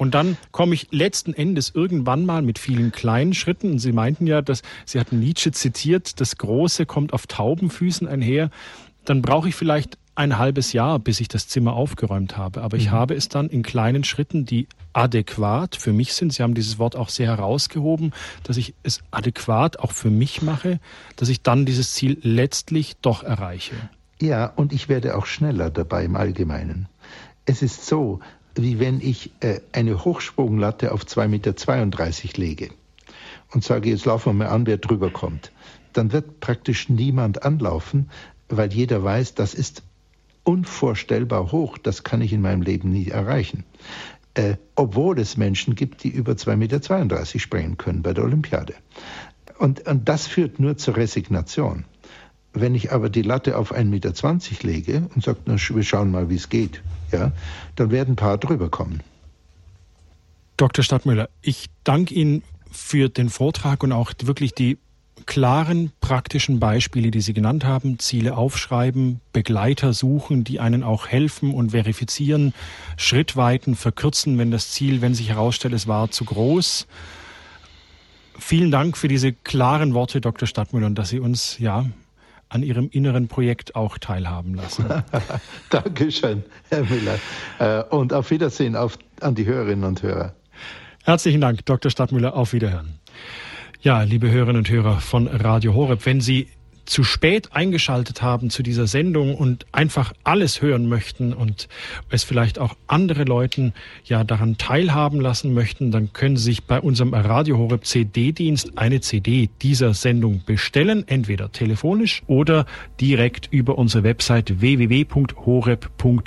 Und dann komme ich letzten Endes irgendwann mal mit vielen kleinen Schritten. Und Sie meinten ja, Sie hatten Nietzsche zitiert, das Große kommt auf Taubenfüßen einher. Dann brauche ich vielleicht ein halbes Jahr, bis ich das Zimmer aufgeräumt habe. Aber ich habe es dann in kleinen Schritten, die adäquat für mich sind. Sie haben dieses Wort auch sehr herausgehoben, dass ich es adäquat auch für mich mache, dass ich dann dieses Ziel letztlich doch erreiche. Ja, und ich werde auch schneller dabei im Allgemeinen. Es ist so, wie wenn ich eine Hochsprunglatte auf 2,32 Meter lege und sage, jetzt laufen wir mal an, wer drüber kommt. Dann wird praktisch niemand anlaufen, weil jeder weiß, das ist unvorstellbar hoch, das kann ich in meinem Leben nie erreichen. Obwohl es Menschen gibt, die über 2,32 Meter springen können bei der Olympiade. Und das führt nur zur Resignation. Wenn ich aber die Latte auf 1,20 Meter lege und sage, na, wir schauen mal, wie es geht, ja, dann werden ein paar drüber kommen. Dr. Stadtmüller, ich danke Ihnen für den Vortrag und auch wirklich die klaren, praktischen Beispiele, die Sie genannt haben. Ziele aufschreiben, Begleiter suchen, die einen auch helfen und verifizieren, Schrittweiten verkürzen, wenn sich herausstellt, es war zu groß. Vielen Dank für diese klaren Worte, Dr. Stadtmüller, und dass Sie uns an Ihrem inneren Projekt auch teilhaben lassen. Dankeschön, Herr Müller. Und auf Wiedersehen an die Hörerinnen und Hörer. Herzlichen Dank, Dr. Stadtmüller. Auf Wiederhören. Ja, liebe Hörerinnen und Hörer von Radio Horeb, wenn Sie zu spät eingeschaltet haben zu dieser Sendung und einfach alles hören möchten und es vielleicht auch andere Leuten daran teilhaben lassen möchten, dann können Sie sich bei unserem Radio Horeb CD-Dienst eine CD dieser Sendung bestellen, entweder telefonisch oder direkt über unsere Website www.horeb.org.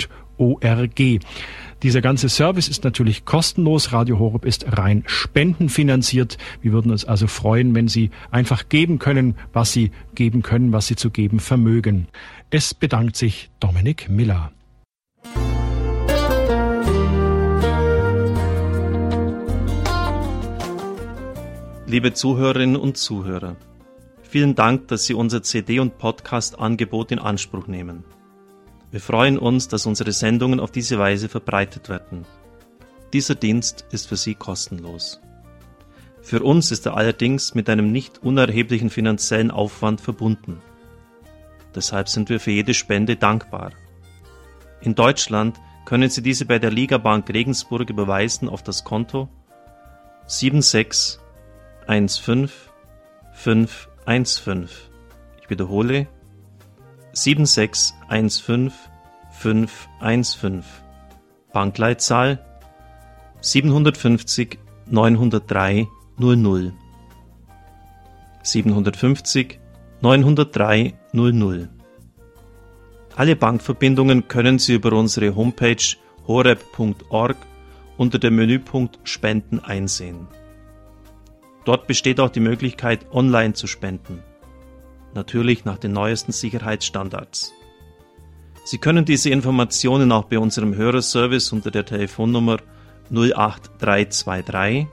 Dieser ganze Service ist natürlich kostenlos. Radio Horeb ist rein spendenfinanziert. Wir würden uns also freuen, wenn Sie einfach geben können, was Sie zu geben vermögen. Es bedankt sich Dominik Miller. Liebe Zuhörerinnen und Zuhörer, vielen Dank, dass Sie unser CD- und Podcast-Angebot in Anspruch nehmen. Wir freuen uns, dass unsere Sendungen auf diese Weise verbreitet werden. Dieser Dienst ist für Sie kostenlos. Für uns ist er allerdings mit einem nicht unerheblichen finanziellen Aufwand verbunden. Deshalb sind wir für jede Spende dankbar. In Deutschland können Sie diese bei der Ligabank Regensburg überweisen auf das Konto 7615515. Ich wiederhole 7615515. Bankleitzahl 750 903 00. 750 903 00. Alle Bankverbindungen können Sie über unsere Homepage horeb.org unter dem Menüpunkt Spenden einsehen. Dort besteht auch die Möglichkeit, online zu spenden. Natürlich nach den neuesten Sicherheitsstandards. Sie können diese Informationen auch bei unserem Hörerservice unter der Telefonnummer 08323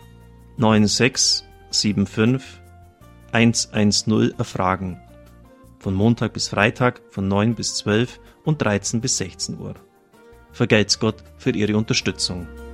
9675 110 erfragen. Von Montag bis Freitag von 9 bis 12 und 13 bis 16 Uhr. Vergelt's Gott für Ihre Unterstützung.